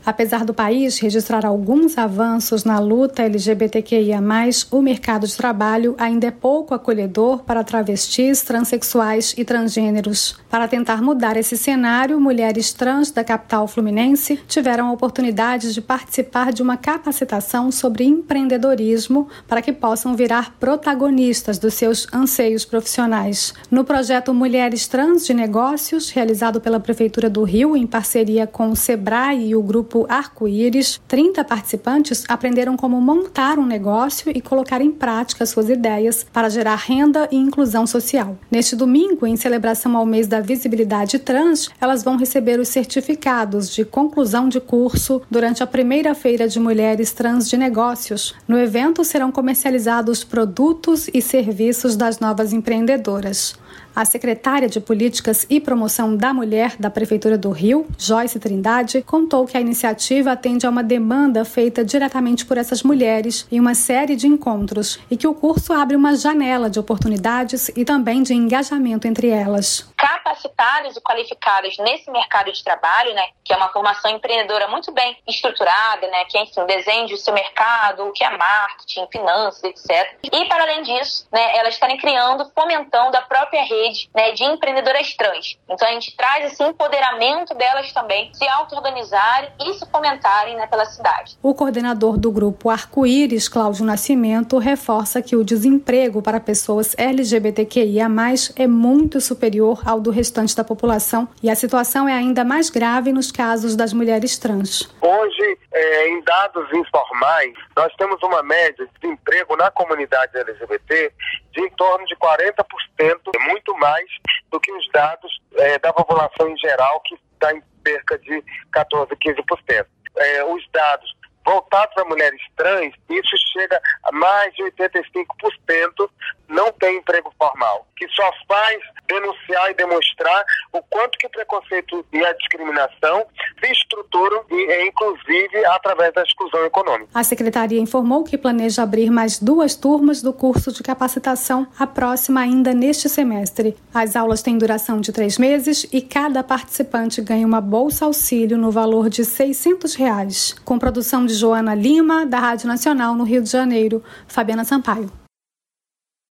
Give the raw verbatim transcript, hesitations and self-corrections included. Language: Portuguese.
Apesar do país registrar alguns avanços na luta L G B T Q I A mais, o mercado de trabalho ainda é pouco acolhedor para travestis, transexuais e transgêneros. Para tentar mudar esse cenário, mulheres trans da capital fluminense tiveram a oportunidade de participar de uma capacitação sobre empreendedorismo para que possam virar protagonistas dos seus anseios profissionais. No projeto Mulheres Trans de Negócios, realizado pela Prefeitura do Rio em parceria com o Sebrae e o grupo Arco-Íris, trinta participantes aprenderam como montar um negócio e colocar em prática suas ideias para gerar renda e inclusão social. Neste domingo, em celebração ao mês da visibilidade trans, elas vão receber os certificados de conclusão de curso durante a primeira feira de mulheres trans de negócios. No evento serão comercializados produtos e serviços das novas empreendedoras. A secretária de Políticas e Promoção da Mulher da Prefeitura do Rio, Joyce Trindade, contou que a iniciativa atende a uma demanda feita diretamente por essas mulheres em uma série de encontros e que o curso abre uma janela de oportunidades e também de engajamento entre elas. Capacitadas e qualificadas nesse mercado de trabalho, né, que é uma formação empreendedora muito bem estruturada, né, que é, enfim, o desenho do seu mercado, o que é marketing, finanças, etcétera. E, para além disso, né, elas estarem criando, fomentando a própria rede, né, de empreendedoras trans. Então, a gente traz esse empoderamento delas também, se auto-organizarem e se fomentarem, né, pela cidade. O coordenador do grupo Arco-Íris, Cláudio Nascimento, reforça que o desemprego para pessoas L G B T Q I A mais, é muito superior ao do restante da população e a situação é ainda mais grave nos casos das mulheres trans. Hoje, é, em dados informais, nós temos uma média de desemprego na comunidade L G B T de em torno de quarenta por cento, muito mais do que os dados é, da população em geral, que está em cerca de quatorze, quinze por cento. É, os dados voltados a mulheres trans, isso chega a mais de oitenta e cinco por cento não tem emprego formal, que só faz denunciar e demonstrar o quanto que o preconceito e a discriminação se estruturam, e, inclusive, através da exclusão econômica. A Secretaria informou que planeja abrir mais duas turmas do curso de capacitação, a próxima ainda neste semestre. As aulas têm duração de três meses e cada participante ganha uma bolsa auxílio no valor de seiscentos reais. Com produção de Joana Lima, da Rádio Nacional no Rio de Janeiro. Fabiana Sampaio.